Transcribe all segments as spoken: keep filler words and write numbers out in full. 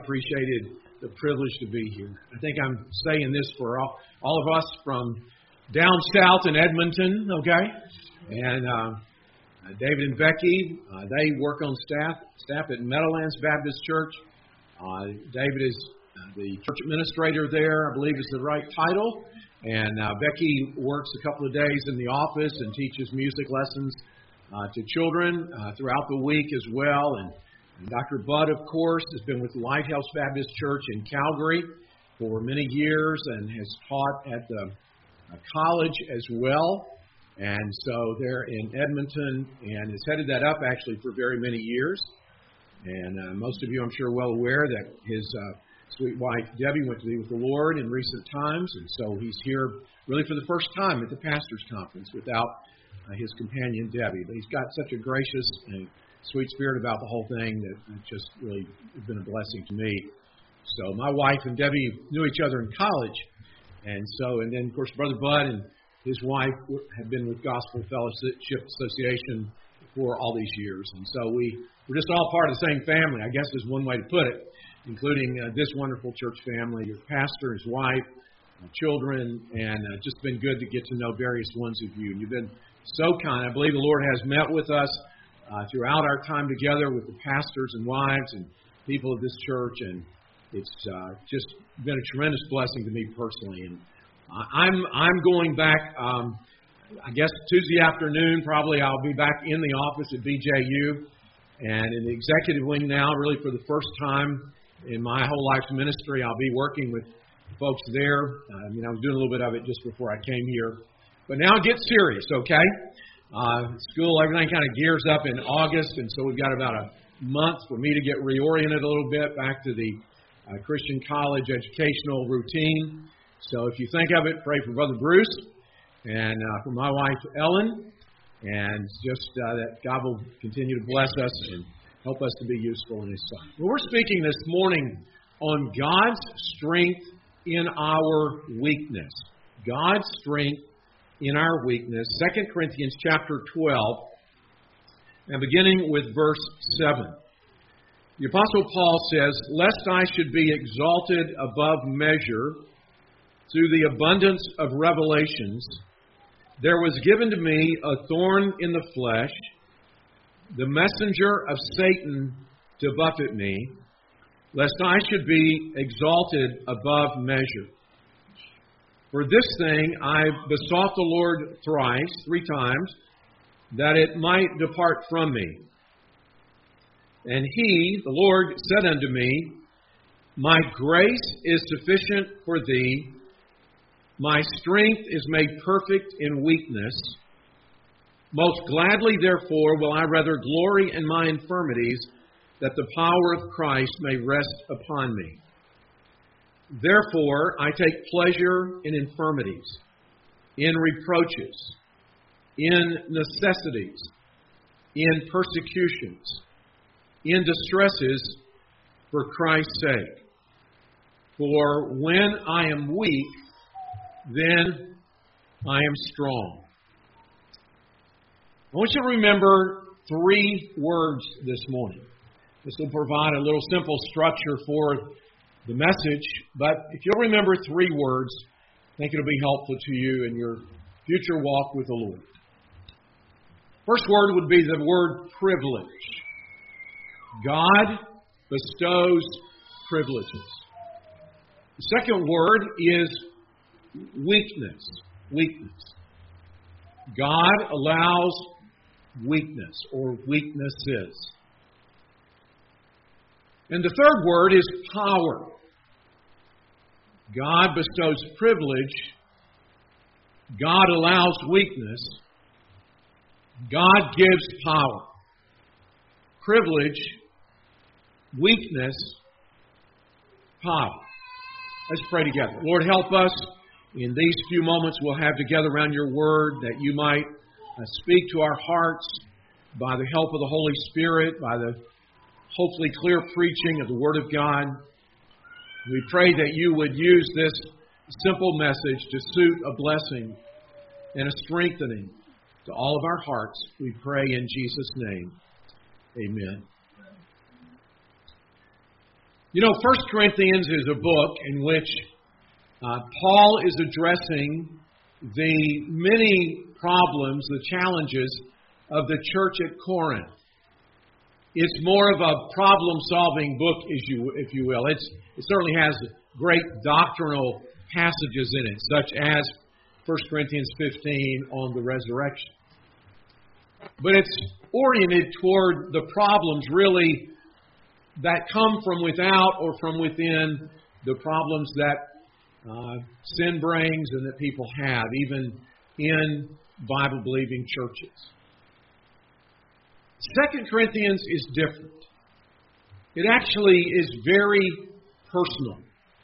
appreciated the privilege to be here. I think I'm saying this for all, all of us from down south in Edmonton, okay? And uh, David and Becky, uh, they work on staff staff at Meadowlands Baptist Church. Uh, David is uh, the church administrator there, I believe is the right title. And uh, Becky works a couple of days in the office and teaches music lessons uh, to children uh, throughout the week as well. And, and Doctor Budd, of course, has been with Lighthouse Baptist Church in Calgary for many years and has taught at the uh, college as well. And so they're in Edmonton and has headed that up actually for very many years. And uh, most of you, I'm sure, are well aware that his uh, sweet wife, Debbie, went to be with the Lord in recent times. And so he's here really for the first time at the pastor's conference without uh, his companion, Debbie. But he's got such a gracious and sweet spirit about the whole thing that it just really has been a blessing to me. So my wife and Debbie knew each other in college. And so, and then, of course, Brother Bud and his wife have been with Gospel Fellowship Association for all these years. And so we, we're just all part of the same family, I guess is one way to put it, including uh, this wonderful church family, your pastor, his wife, uh, children, and uh, just been good to get to know various ones of you. And you've been so kind. I believe the Lord has met with us uh, throughout our time together with the pastors and wives and people of this church, and it's uh, just been a tremendous blessing to me personally. And I'm I'm going back, um, I guess Tuesday afternoon, probably I'll be back in the office at B J U and in the executive wing now, really for the first time in my whole life's ministry. I'll be working with folks there. I mean, I was doing a little bit of it just before I came here. But now it gets serious, okay? Uh, school, everything kind of gears up in August, and so we've got about a month for me to get reoriented a little bit back to the uh, Christian college educational routine. So if you think of it, pray for Brother Bruce and uh, for my wife, Ellen, and just uh, that God will continue to bless us and help us to be useful in His Son. Well, we're speaking this morning on God's strength in our weakness. God's strength in our weakness. Second Corinthians chapter twelve, and beginning with verse seven. The Apostle Paul says, "Lest I should be exalted above measure through the abundance of revelations, there was given to me a thorn in the flesh, the messenger of Satan to buffet me, lest I should be exalted above measure. For this thing I besought the Lord thrice, three times, that it might depart from me. And He, the Lord, said unto me, My grace is sufficient for thee. My strength is made perfect in weakness. Most gladly, therefore, will I rather glory in my infirmities, that the power of Christ may rest upon me. Therefore, I take pleasure in infirmities, in reproaches, in necessities, in persecutions, in distresses for Christ's sake. For when I am weak, then I am strong." I want you to remember three words this morning. This will provide a little simple structure for the message, but if you'll remember three words, I think it'll be helpful to you in your future walk with the Lord. First word would be the word privilege. God bestows privileges. The second word is weakness. Weakness. God allows weakness or weaknesses. And the third word is power. God bestows privilege. God allows weakness. God gives power. Privilege, weakness, power. Let's pray together. Lord, help us in these few moments we'll have together around your word, that you might uh, speak to our hearts by the help of the Holy Spirit, by the hopefully clear preaching of the Word of God. We pray that you would use this simple message to suit a blessing and a strengthening to all of our hearts. We pray in Jesus' name. Amen. You know, First Corinthians is a book in which uh, Paul is addressing the many problems, the challenges of the church at Corinth. It's more of a problem-solving book, as you, if you will. It's, it certainly has great doctrinal passages in it, such as First Corinthians fifteen on the resurrection. But it's oriented toward the problems, really, that come from without or from within, the problems that uh, sin brings and that people have, even in Bible-believing churches. Second Corinthians is different. It actually is very personal.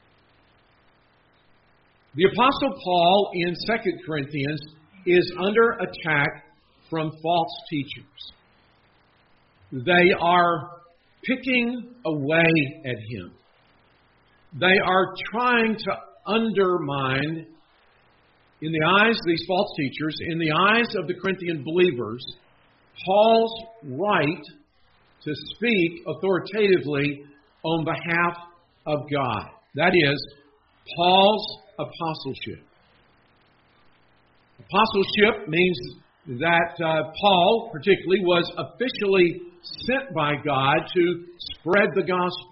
The Apostle Paul in Second Corinthians is under attack from false teachers. They are picking away at him. They are trying to undermine, in the eyes of these false teachers, in the eyes of the Corinthian believers, Paul's right to speak authoritatively on behalf of God. That is, Paul's apostleship. Apostleship means that uh, Paul, particularly, was officially sent by God to spread the gospel.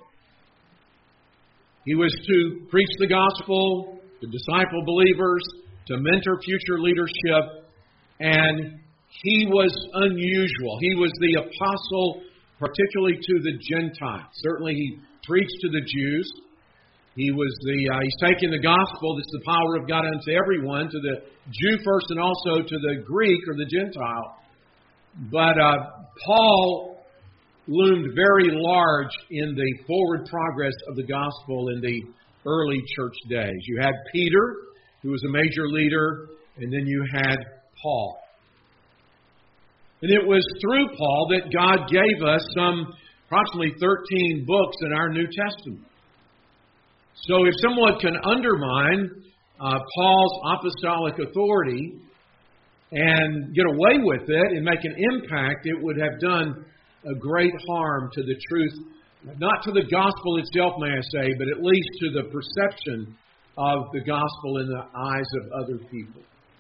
He was to preach the gospel, to disciple believers, to mentor future leadership, and he was unusual. He was the apostle, particularly to the Gentiles. Certainly he preached to the Jews. He was the uh, he's taking the gospel, that's the power of God unto everyone, to the Jew first and also to the Greek or the Gentile. But uh, Paul loomed very large in the forward progress of the gospel in the early church days. You had Peter, who was a major leader, and then you had Paul. And it was through Paul that God gave us some approximately thirteen books in our New Testament. So if someone can undermine uh, Paul's apostolic authority and get away with it and make an impact, it would have done a great harm to the truth, not to the gospel itself, may I say, but at least to the perception of the gospel in the eyes of other people.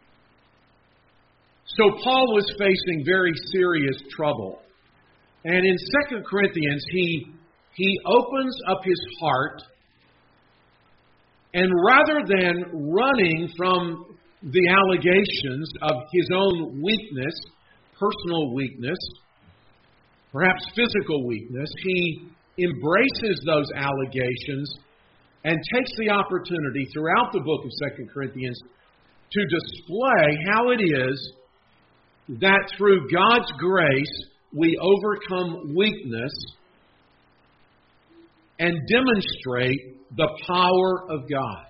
So Paul was facing very serious trouble. And in Second Corinthians, he, he opens up his heart, and rather than running from the allegations of his own weakness, personal weakness, perhaps physical weakness, he embraces those allegations and takes the opportunity throughout the book of Second Corinthians to display how it is that through God's grace we overcome weakness and demonstrate the power of God.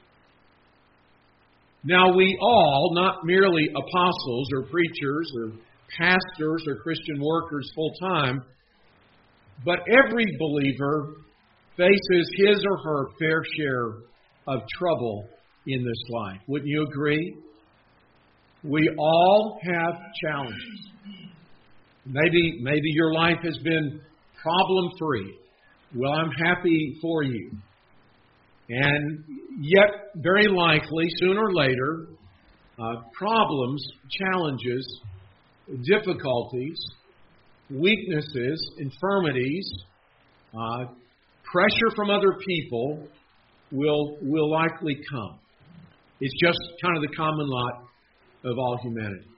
Now we all, not merely apostles or preachers or pastors or Christian workers full time, but every believer faces his or her fair share of trouble in this life. Wouldn't you agree? We all have challenges. Maybe, maybe your life has been problem-free. Well, I'm happy for you. And yet, very likely, sooner or later, uh, problems, challenges, difficulties, weaknesses, infirmities, uh, pressure from other people will, will likely come. It's just kind of the common lot of all humanity.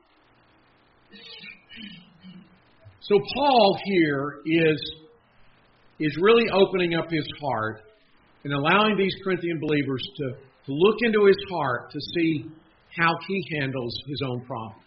So Paul here is, is really opening up his heart and allowing these Corinthian believers to, to look into his heart to see how he handles his own problems.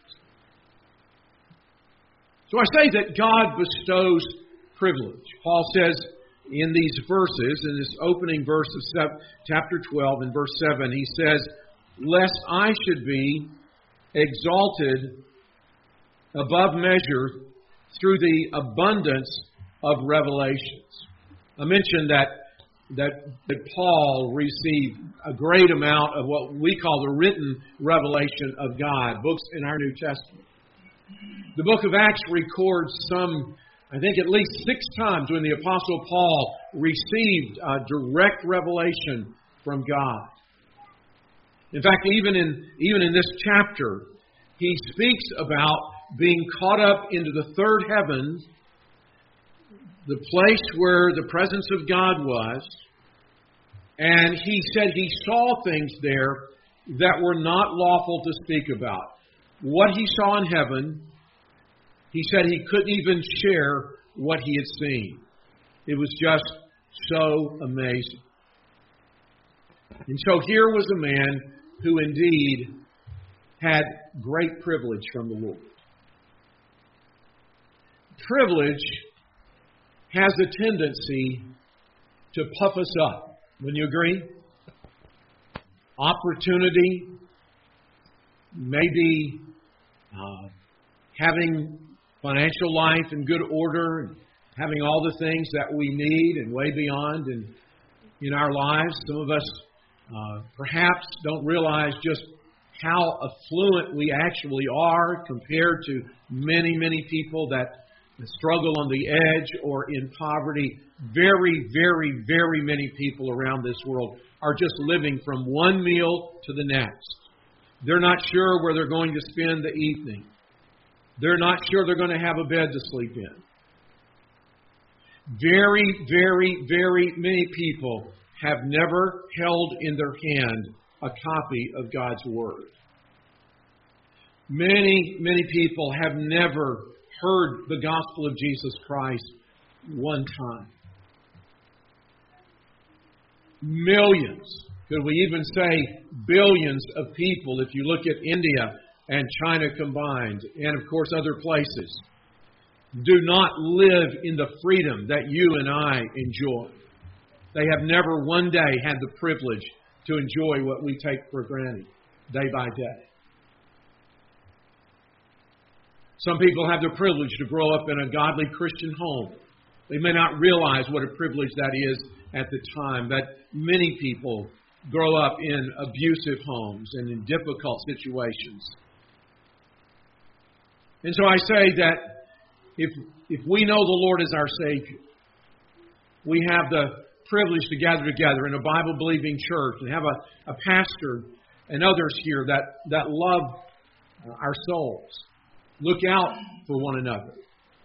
So I say that God bestows privilege. Paul says in these verses, in this opening verse of chapter twelve and verse seven, he says, "Lest I should be exalted above measure through the abundance of revelations." I mentioned that, that, that Paul received a great amount of what we call the written revelation of God, books in our New Testament. The book of Acts records some I think at least six times when the Apostle Paul received a direct revelation from God. In fact, even in even in this chapter, he speaks about being caught up into the third heaven, the place where the presence of God was, and he said he saw things there that were not lawful to speak about. What he saw in heaven, he said he couldn't even share what he had seen. It was just so amazing. And so here was a man who indeed had great privilege from the Lord. Privilege has a tendency to puff us up. Wouldn't you agree? Opportunity, maybe uh, having financial life in good order, and having all the things that we need and way beyond in, in our lives. Some of us uh, perhaps don't realize just how affluent we actually are compared to many, many people that struggle on the edge or in poverty. Very, very, very many people around this world are just living from one meal to the next. They're not sure where they're going to spend the evening. They're not sure they're going to have a bed to sleep in. Very, very, very many people have never held in their hand a copy of God's Word. Many, many people have never heard the gospel of Jesus Christ one time. Millions, could we even say billions of people, if you look at India and China combined, and of course other places, do not live in the freedom that you and I enjoy. They have never one day had the privilege to enjoy what we take for granted day by day. Some people have the privilege to grow up in a godly Christian home. They may not realize what a privilege that is at the time, but many people grow up in abusive homes and in difficult situations. And so I say that if if we know the Lord is our Savior, we have the privilege to gather together in a Bible-believing church and have a, a pastor and others here that, that love our souls. Look out for one another.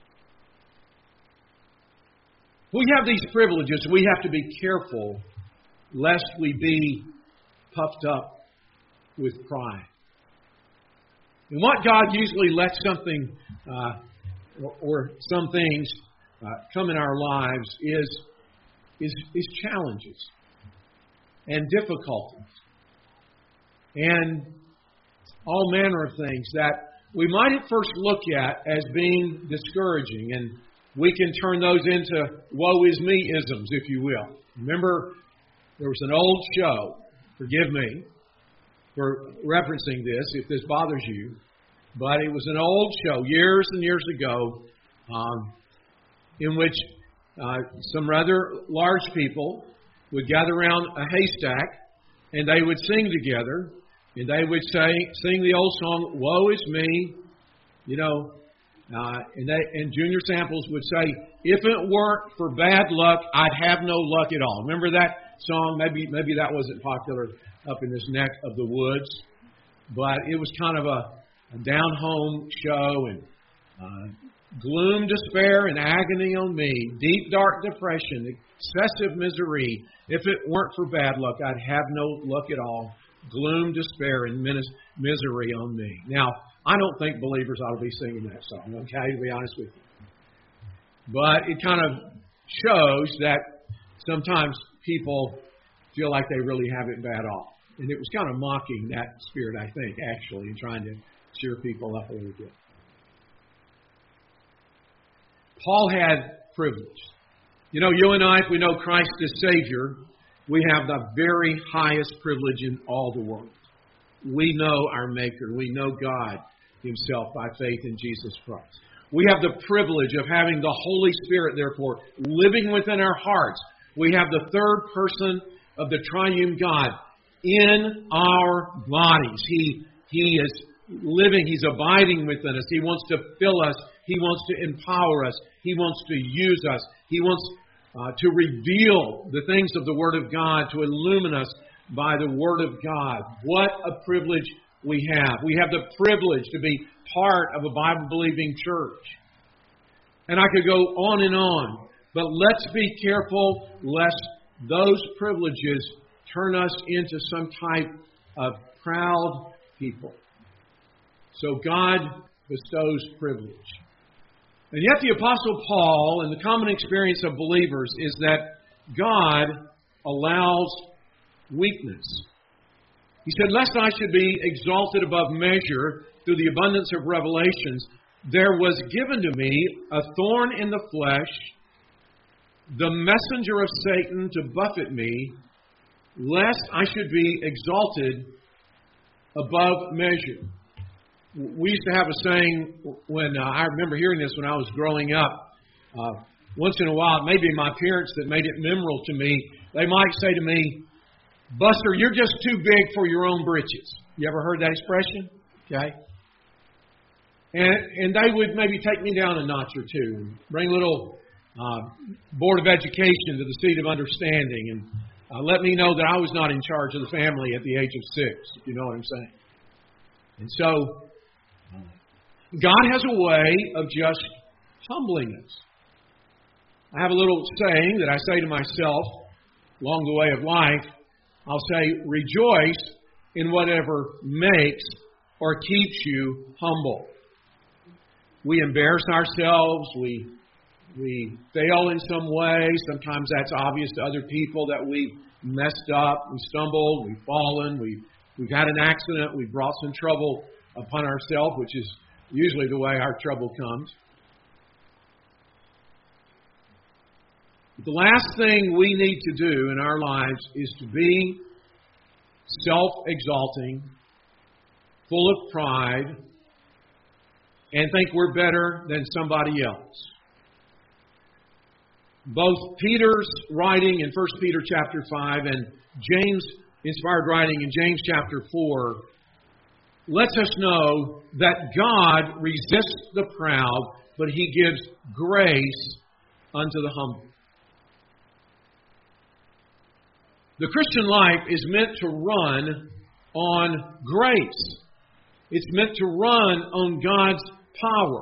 We have these privileges. We have to be careful lest we be puffed up with pride. And what God usually lets something uh, or, or some things uh, come in our lives is, is, is challenges and difficulties and all manner of things that we might at first look at as being discouraging, and we can turn those into woe is me isms, if you will. Remember, there was an old show, forgive me for referencing this if this bothers you, but it was an old show years and years ago um, in which uh, some rather large people would gather around a haystack and they would sing together. And they would say, sing the old song, woe is me, you know, uh, and, they, and Junior Samples would say, if it weren't for bad luck, I'd have no luck at all. Remember that song? Maybe maybe that wasn't popular up in this neck of the woods, but it was kind of a, a down-home show, and uh, gloom, despair, and agony on me, deep, dark depression, excessive misery. If it weren't for bad luck, I'd have no luck at all. Gloom, despair, and misery on me. Now, I don't think believers ought to be singing that song, okay, to be honest with you. But it kind of shows that sometimes people feel like they really have it bad off. And it was kind of mocking that spirit, I think, actually, and trying to cheer people up a little bit. Paul had privilege. You know, you and I, if we know Christ as Savior, we have the very highest privilege in all the world. We know our Maker. We know God Himself by faith in Jesus Christ. We have the privilege of having the Holy Spirit, therefore, living within our hearts. We have the third person of the triune God in our bodies. He, he is living. He's abiding within us. He wants to fill us. He wants to empower us. He wants to use us. He wants uh, to reveal the things of the Word of God, to illumine us by the Word of God. What a privilege we have. We have the privilege to be part of a Bible-believing church. And I could go on and on. But let's be careful lest those privileges turn us into some type of proud people. So God bestows privilege. And yet the Apostle Paul, and the common experience of believers, is that God allows weakness. He said, lest I should be exalted above measure through the abundance of revelations, there was given to me a thorn in the flesh, the messenger of Satan to buffet me, lest I should be exalted above measure. We used to have a saying when uh, I remember hearing this when I was growing up. Uh, once in a while, maybe my parents that made it memorable to me, they might say to me, Buster, you're just too big for your own britches. You ever heard that expression? Okay. And and they would maybe take me down a notch or two and bring a little uh, Board of Education to the seat of understanding and uh, let me know that I was not in charge of the family at the age of six, if you know what I'm saying. And so, God has a way of just humbling us. I have a little saying that I say to myself along the way of life. I'll say, rejoice in whatever makes or keeps you humble. We embarrass ourselves. We we fail in some way. Sometimes that's obvious to other people that we've messed up, we stumbled, we've fallen, we've, we've had an accident, we've brought some trouble upon ourselves, which is usually the way our trouble comes. The last thing we need to do in our lives is to be self-exalting, full of pride, and think we're better than somebody else. Both Peter's writing in First Peter chapter five and James' inspired writing in James chapter four lets us know that God resists the proud, but He gives grace unto the humble. The Christian life is meant to run on grace. It's meant to run on God's power.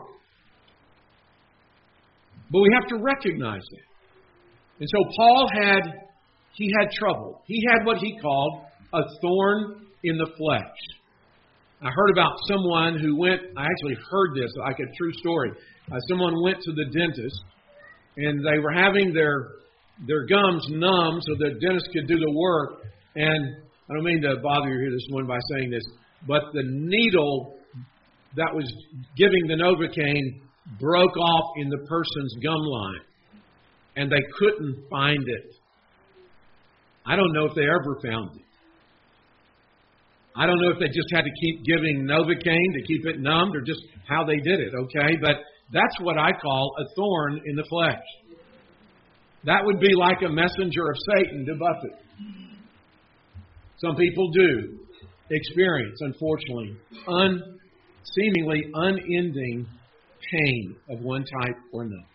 But we have to recognize it. And so Paul had, he had trouble. He had what he called a thorn in the flesh. I heard about someone who went, I actually heard this, like a true story. Uh, someone went to the dentist, and they were having their their gums numb so the dentist could do the work. And I don't mean to bother you here this morning by saying this, but the needle that was giving the Novocaine broke off in the person's gum line, and they couldn't find it. I don't know if they ever found it. I don't know if they just had to keep giving Novocaine to keep it numbed or just how they did it, okay? But that's what I call a thorn in the flesh. That would be like a messenger of Satan to buffet. Some people do experience, unfortunately, un, seemingly unending pain of one type or another.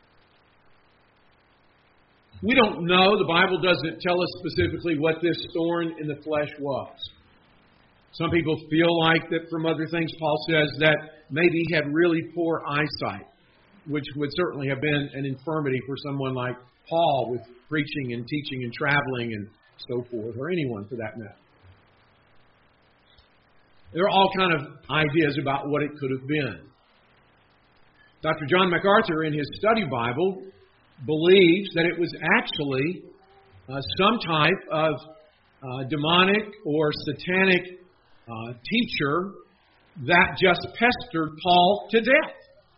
We don't know. The Bible doesn't tell us specifically what this thorn in the flesh was. Some people feel like that from other things, Paul says that maybe he had really poor eyesight, which would certainly have been an infirmity for someone like Paul with preaching and teaching and traveling and so forth, or anyone for that matter. There are all kind of ideas about what it could have been. Doctor John MacArthur, in his study Bible, believes that it was actually uh, some type of uh, demonic or satanic uh, teacher that just pestered Paul to death.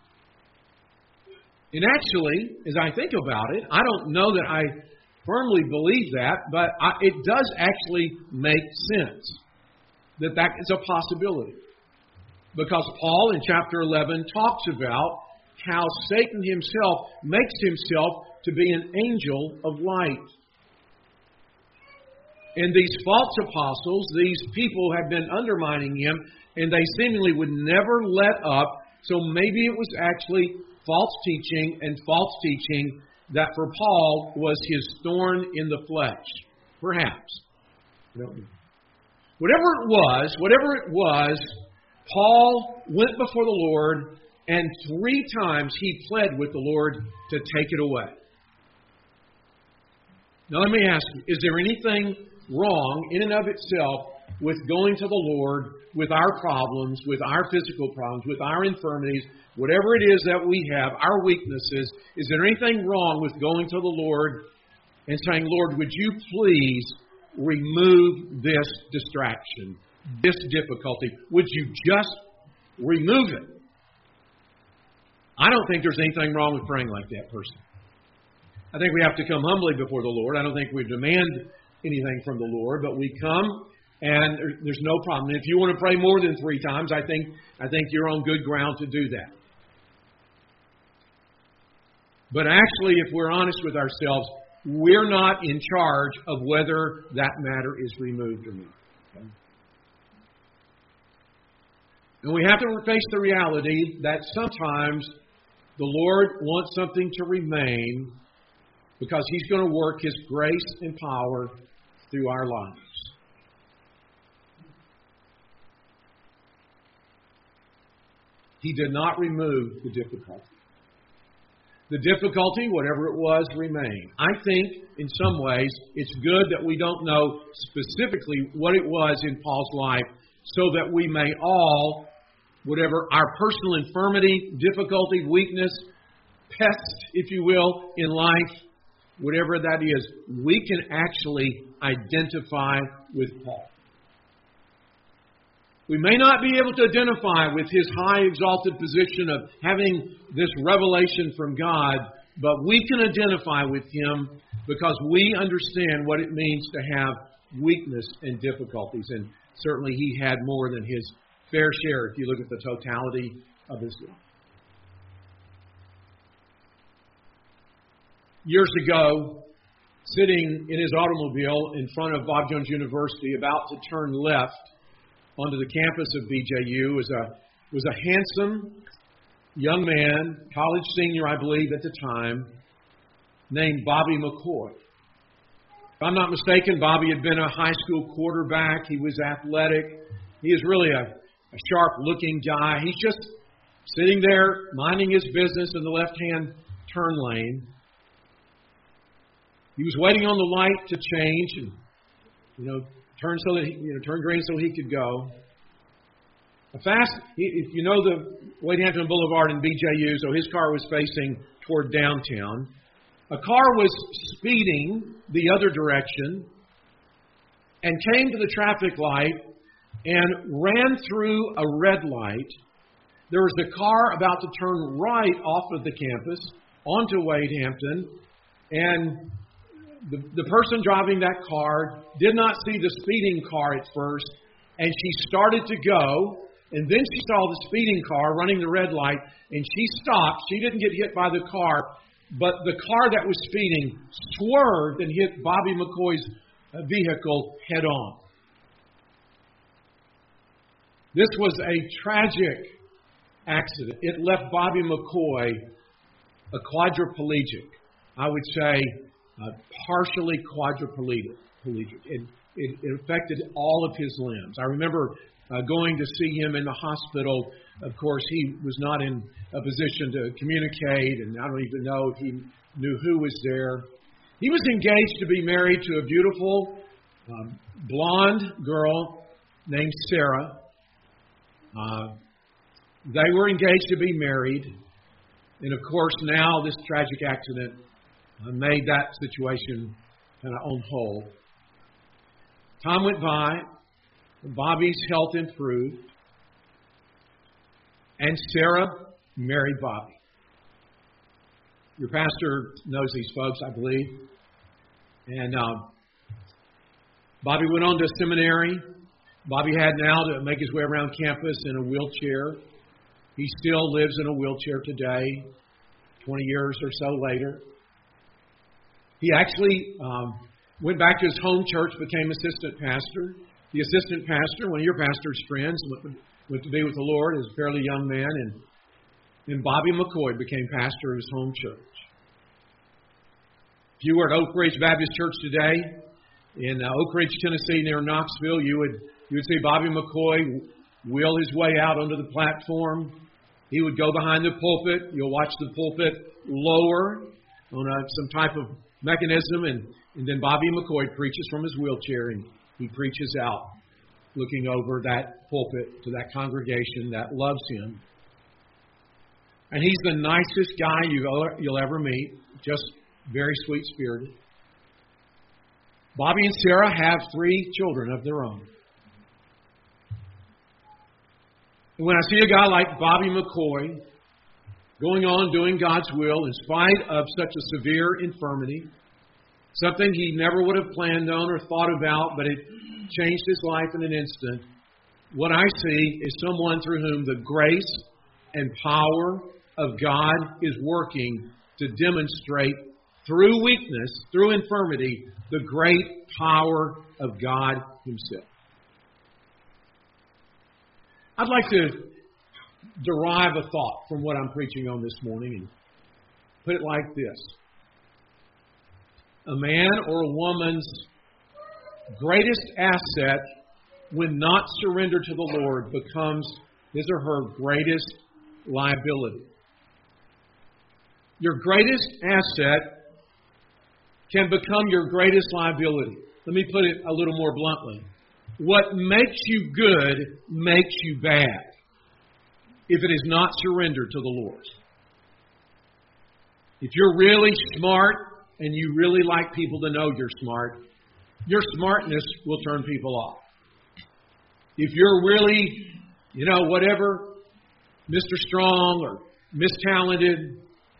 And actually, as I think about it, I don't know that I firmly believe that, but I, it does actually make sense that that is a possibility. Because Paul in chapter eleven talks about how Satan himself makes himself to be an angel of light. And these false apostles, these people have been undermining him, and they seemingly would never let up. So maybe it was actually false teaching, and false teaching that for Paul was his thorn in the flesh. Perhaps. Whatever it was, whatever it was, Paul went before the Lord, and three times he pled with the Lord to take it away. Now let me ask you, is there anything wrong in and of itself with going to the Lord with our problems, with our physical problems, with our infirmities, whatever it is that we have, our weaknesses? Is there anything wrong with going to the Lord and saying, Lord, would you please remove this distraction, this difficulty? Would you just remove it? I don't think there's anything wrong with praying like that, person. I think we have to come humbly before the Lord. I don't think we demand anything from the Lord, but we come and there's no problem. And if you want to pray more than three times, I think I think you're on good ground to do that. But actually, if we're honest with ourselves, we're not in charge of whether that matter is removed or not. Okay? And we have to face the reality that sometimes the Lord wants something to remain because He's going to work His grace and power through our lives. He did not remove the difficulty. The difficulty, whatever it was, remained. I think, in some ways, it's good that we don't know specifically what it was in Paul's life so that we may all, whatever our personal infirmity, difficulty, weakness, pest, if you will, in life, whatever that is, we can actually identify with Paul. We may not be able to identify with his high exalted position of having this revelation from God, but we can identify with him because we understand what it means to have weakness and difficulties. And certainly he had more than his fair share if you look at the totality of his life. Years ago, sitting in his automobile in front of Bob Jones University, about to turn left onto the campus of B J U, was a was a handsome young man, college senior, I believe, at the time, named Bobby McCoy. If I'm not mistaken, Bobby had been a high school quarterback. He was athletic. He is really a, a sharp-looking guy. He's just sitting there, minding his business in the left-hand turn lane. He was waiting on the light to change and, you know, turn so that he, you know, turn green so he could go. A fast, if you know the Wade Hampton Boulevard in B J U, so his car was facing toward downtown. A car was speeding the other direction and came to the traffic light and ran through a red light. There was a car about to turn right off of the campus onto Wade Hampton, and The, the person driving that car did not see the speeding car at first, and she started to go, and then she saw the speeding car running the red light, and she stopped. She didn't get hit by the car, but the car that was speeding swerved and hit Bobby McCoy's vehicle head on. This was a tragic accident. It left Bobby McCoy a quadriplegic. I would say Uh, partially quadriplegic. It, it, it affected all of his limbs. I remember uh, going to see him in the hospital. Of course, he was not in a position to communicate, and I don't even know if he knew who was there. He was engaged to be married to a beautiful um, blonde girl named Sarah. Uh, they were engaged to be married. And of course, now this tragic accident I made that situation kind of on hold. Time went by. Bobby's health improved. And Sarah married Bobby. Your pastor knows these folks, I believe. And uh, Bobby went on to seminary. Bobby had now to make his way around campus in a wheelchair. He still lives in a wheelchair today, twenty years or so later. He actually um, went back to his home church, became assistant pastor. The assistant pastor, one of your pastor's friends, went to be with the Lord as a fairly young man. And And Bobby McCoy became pastor of his home church. If you were at Oak Ridge Baptist Church today, in uh, Oak Ridge, Tennessee, near Knoxville, you would you would see Bobby McCoy wheel his way out onto the platform. He would go behind the pulpit. You'll watch the pulpit lower on a, some type of mechanism, and, and then Bobby McCoy preaches from his wheelchair, and he preaches out, looking over that pulpit to that congregation that loves him. And he's the nicest guy you'll, you'll ever meet, just very sweet-spirited. Bobby and Sarah have three children of their own. And when I see a guy like Bobby McCoy going on doing God's will in spite of such a severe infirmity, something he never would have planned on or thought about, but it changed his life in an instant, what I see is someone through whom the grace and power of God is working to demonstrate through weakness, through infirmity, the great power of God Himself. I'd like to derive a thought from what I'm preaching on this morning and put it like this. A man or a woman's greatest asset when not surrendered to the Lord becomes his or her greatest liability. Your greatest asset can become your greatest liability. Let me put it a little more bluntly. What makes you good makes you bad if it is not surrendered to the Lord. If you're really smart and you really like people to know you're smart, your smartness will turn people off. If you're really, you know, whatever, Mister Strong or Miss Talented,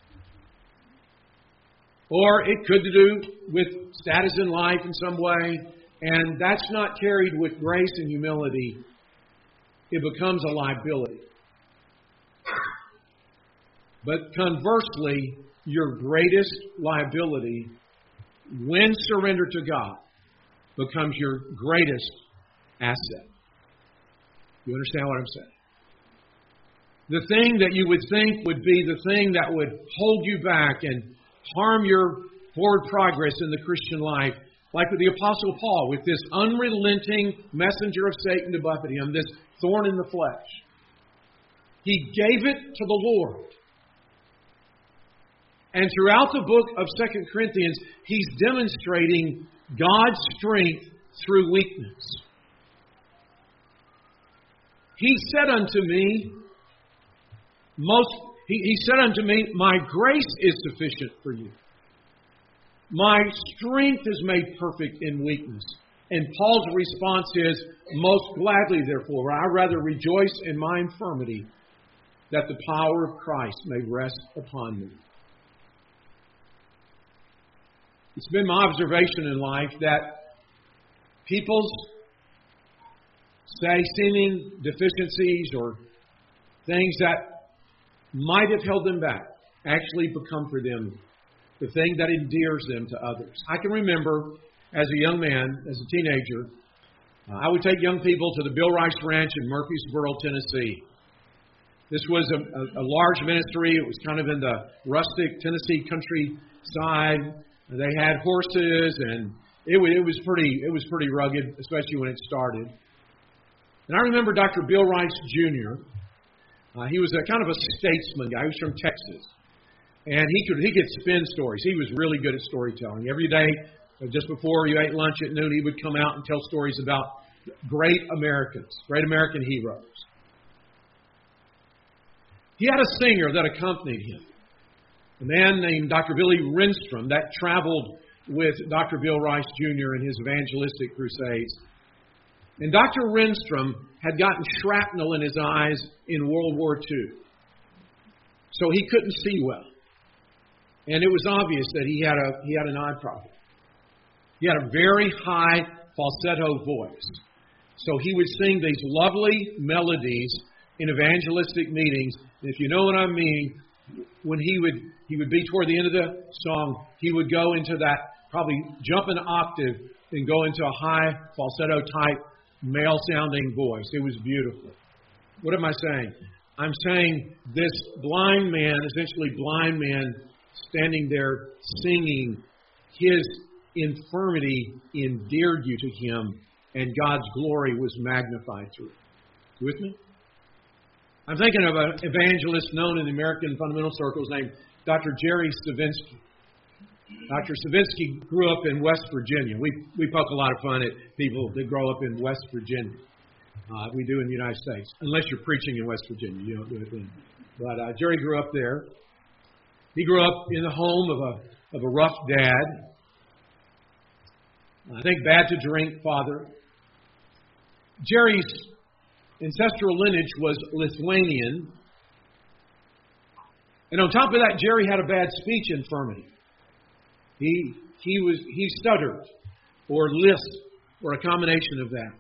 or it could do with status in life in some way, and that's not carried with grace and humility, it becomes a liability. But conversely, your greatest liability, when surrendered to God, becomes your greatest asset. You understand what I'm saying? The thing that you would think would be the thing that would hold you back and harm your forward progress in the Christian life, like with the Apostle Paul, with this unrelenting messenger of Satan to buffet him, this thorn in the flesh. He gave it to the Lord. And throughout the book of Second Corinthians, he's demonstrating God's strength through weakness. He said unto me, most he, he said unto me, my grace is sufficient for you. My strength is made perfect in weakness. And Paul's response is, most gladly, therefore, I rather rejoice in my infirmity, that the power of Christ may rest upon me. It's been my observation in life that people's, say, seeming deficiencies or things that might have held them back actually become for them the thing that endears them to others. I can remember as a young man, as a teenager, uh, I would take young people to the Bill Rice Ranch in Murfreesboro, Tennessee. This was a, a, a large ministry. It was kind of in the rustic Tennessee countryside. They had horses, and it was, it was pretty it was pretty rugged, especially when it started. And I remember Doctor Bill Rice Junior Uh, he was a kind of a statesman guy. He was from Texas, and he could he could spin stories. He was really good at storytelling. Every day, just before you ate lunch at noon, he would come out and tell stories about great Americans, great American heroes. He had a singer that accompanied him. A man named Doctor Billy Renstrom that traveled with Doctor Bill Rice Junior in his evangelistic crusades. And Doctor Renstrom had gotten shrapnel in his eyes in World War Two. So he couldn't see well. And it was obvious that he had a he had an eye problem. He had a very high falsetto voice. So he would sing these lovely melodies in evangelistic meetings. And if you know what I mean, when he would he would be toward the end of the song, he would go into that, probably jump an octave and go into a high falsetto type male sounding voice. It was beautiful. What am I saying? I'm saying this blind man, essentially blind man, standing there singing, his infirmity endeared you to him, and God's glory was magnified through it. You with me? I'm thinking of an evangelist known in the American fundamental circles named Doctor Jerry Stavinsky. Doctor Stavinsky grew up in West Virginia. We we poke a lot of fun at people that grow up in West Virginia. Uh, we do in the United States, unless you're preaching in West Virginia. You don't do it then. But uh, Jerry grew up there. He grew up in the home of a of a rough dad. I think bad to drink father. Jerry's ancestral lineage was Lithuanian. And on top of that, Jerry had a bad speech infirmity. He he was he stuttered or lisped or a combination of that.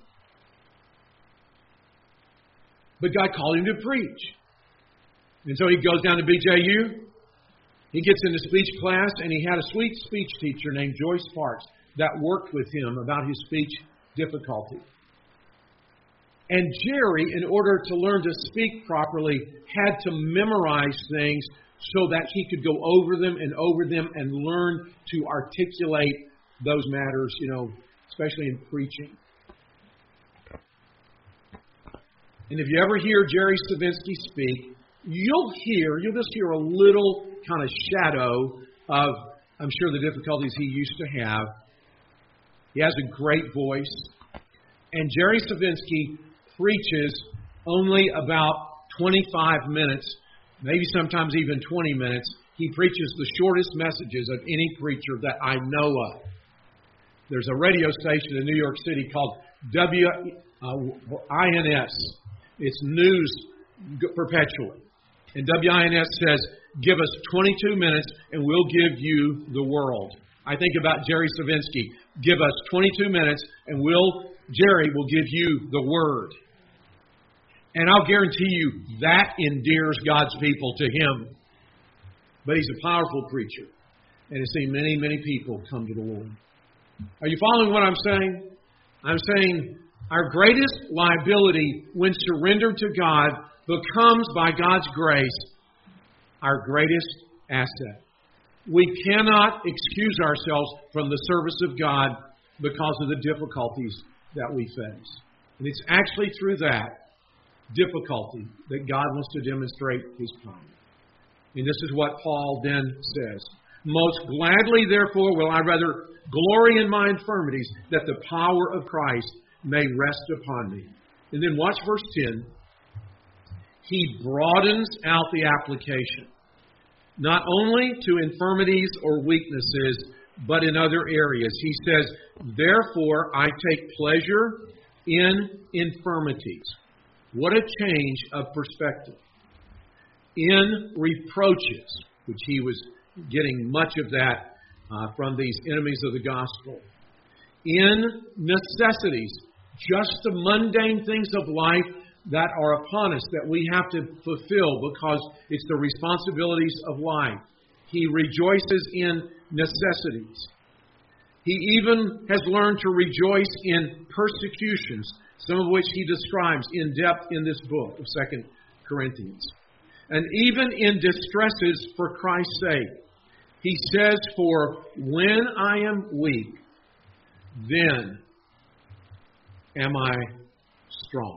But God called him to preach. And so he goes down to B J U. He gets into speech class, and he had a sweet speech teacher named Joyce Parks that worked with him about his speech difficulty. And Jerry, in order to learn to speak properly, had to memorize things so that he could go over them and over them and learn to articulate those matters, you know, especially in preaching. And if you ever hear Jerry Stavinsky speak, you'll hear, you'll just hear a little kind of shadow of, I'm sure, the difficulties he used to have. He has a great voice. And Jerry Stavinsky preaches only about twenty-five minutes, maybe sometimes even twenty minutes. He preaches the shortest messages of any preacher that I know of. There's a radio station in New York City called W I N S. It's news perpetually. And W I N S says, give us twenty-two minutes and we'll give you the world. I think about Jerry Stavinsky. Give us twenty-two minutes and we'll, Jerry will give you the word. And I'll guarantee you that endears God's people to him. But he's a powerful preacher. And has seen many, many people come to the Lord. Are you following what I'm saying? I'm saying our greatest liability when surrendered to God becomes, by God's grace, our greatest asset. We cannot excuse ourselves from the service of God because of the difficulties that we face. And it's actually through that difficulty that God wants to demonstrate His power. And this is what Paul then says. Most gladly, therefore, will I rather glory in my infirmities, that the power of Christ may rest upon me. And then watch verse ten. He broadens out the application, not only to infirmities or weaknesses, but in other areas. He says, therefore, I take pleasure in infirmities. What a change of perspective. In reproaches, which he was getting much of that uh, from these enemies of the gospel. In necessities, just the mundane things of life that are upon us that we have to fulfill because it's the responsibilities of life. He rejoices in necessities. He even has learned to rejoice in persecutions, some of which he describes in depth in this book of Second Corinthians. And even in distresses for Christ's sake. He says, for when I am weak, then am I strong.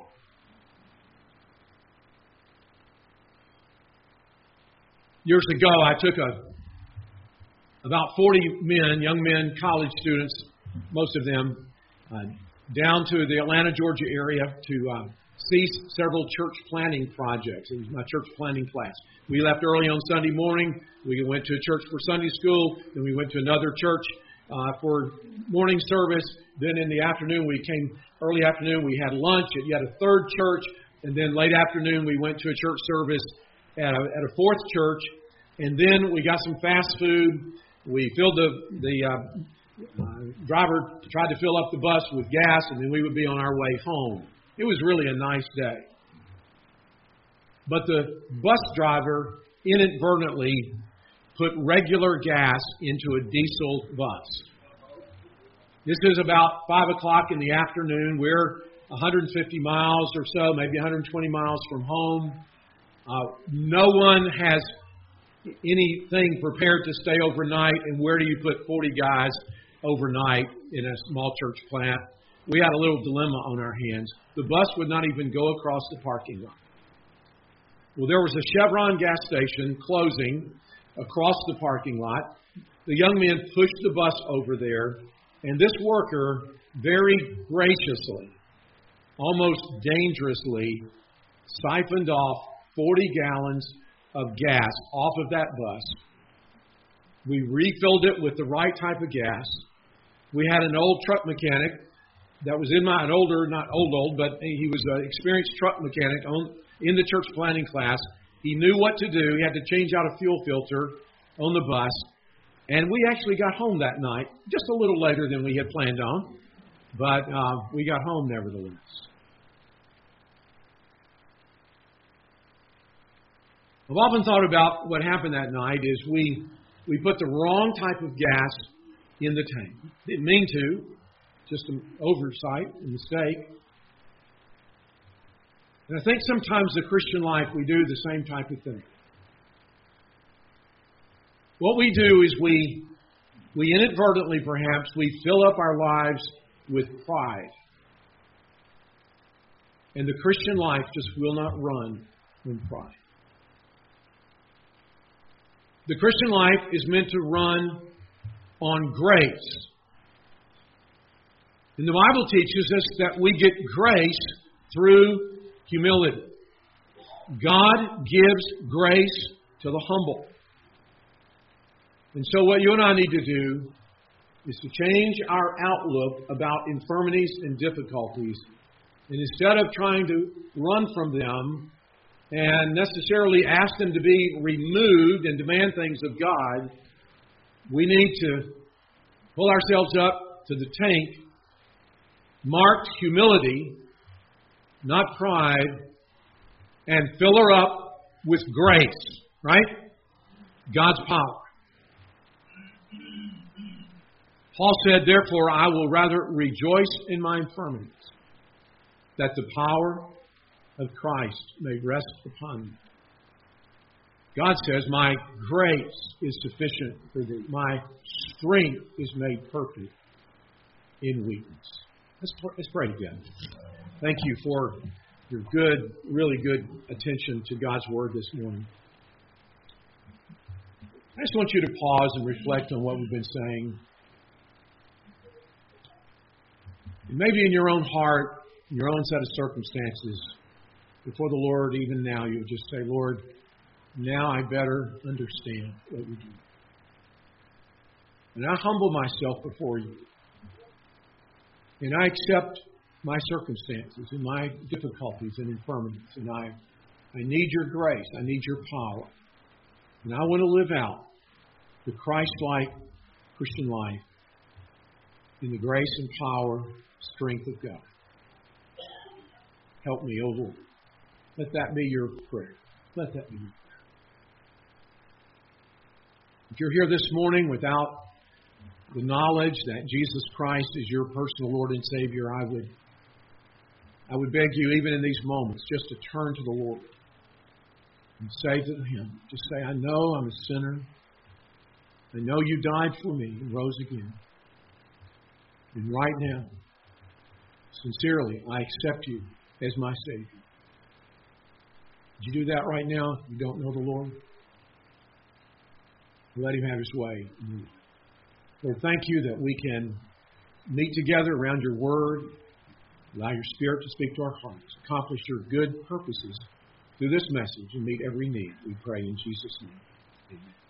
Years ago, I took a about forty men, young men, college students, most of them, uh, down to the Atlanta, Georgia area to uh, see several church planting projects. It was my church planting class. We left early on Sunday morning. We went to a church for Sunday school. Then we went to another church uh, for morning service. Then in the afternoon, we came early afternoon. We had lunch at yet a third church. And then late afternoon, we went to a church service at a, at a fourth church. And then we got some fast food. We filled the, the uh, uh, driver tried to fill up the bus with gas, and then we would be on our way home. It was really a nice day. But the bus driver inadvertently put regular gas into a diesel bus. This is about five o'clock in the afternoon. We're one hundred fifty miles or so, maybe one hundred twenty miles from home. Uh, no one has anything prepared to stay overnight, and where do you put forty guys overnight in a small church plant? We had a little dilemma on our hands. The bus would not even go across the parking lot. Well, there was a Chevron gas station closing across the parking lot. The young men pushed the bus over there, and this worker very graciously, almost dangerously, siphoned off forty gallons of gas off of that bus. We refilled it with the right type of gas. We had an old truck mechanic that was in my, an older, not old, old, but he was an experienced truck mechanic on, in the church planning class. He knew what to do. He had to change out a fuel filter on the bus. And we actually got home that night, just a little later than we had planned on. But uh, we got home nevertheless. I've often thought about what happened that night is we we put the wrong type of gas in the tank. Didn't mean to, just an oversight, a mistake. And I think sometimes in the Christian life we do the same type of thing. What we do is we we inadvertently perhaps we fill up our lives with pride. And the Christian life just will not run from pride. The Christian life is meant to run on grace. And the Bible teaches us that we get grace through humility. God gives grace to the humble. And so what you and I need to do is to change our outlook about infirmities and difficulties. And instead of trying to run from them and necessarily ask them to be removed and demand things of God, we need to pull ourselves up to the tank, marked humility, not pride, and fill her up with grace, right? God's power. Paul said, therefore, I will rather rejoice in my infirmities, that the power of Christ may rest upon me. God says, my grace is sufficient for thee. My strength is made perfect in weakness. Let's, let's pray together. Thank you for your good, really good attention to God's Word this morning. I just want you to pause and reflect on what we've been saying. And maybe in your own heart, in your own set of circumstances, before the Lord, even now, you would just say, Lord, now I better understand what you do. And I humble myself before you. And I accept my circumstances and my difficulties and infirmities. And I, I need your grace. I need your power. And I want to live out the Christ-like Christian life in the grace and power, strength of God. Help me, O Lord. Let that be your prayer. Let that be your prayer. If you're here this morning without the knowledge that Jesus Christ is your personal Lord and Savior, I would, I would beg you, even in these moments, just to turn to the Lord and say to Him, just say, I know I'm a sinner. I know you died for me and rose again. And right now, sincerely, I accept you as my Savior. Would you do that right now if you don't know the Lord? Let Him have His way. Lord, thank you that we can meet together around your Word, allow your Spirit to speak to our hearts, accomplish your good purposes through this message, and meet every need. We pray in Jesus' name. Amen.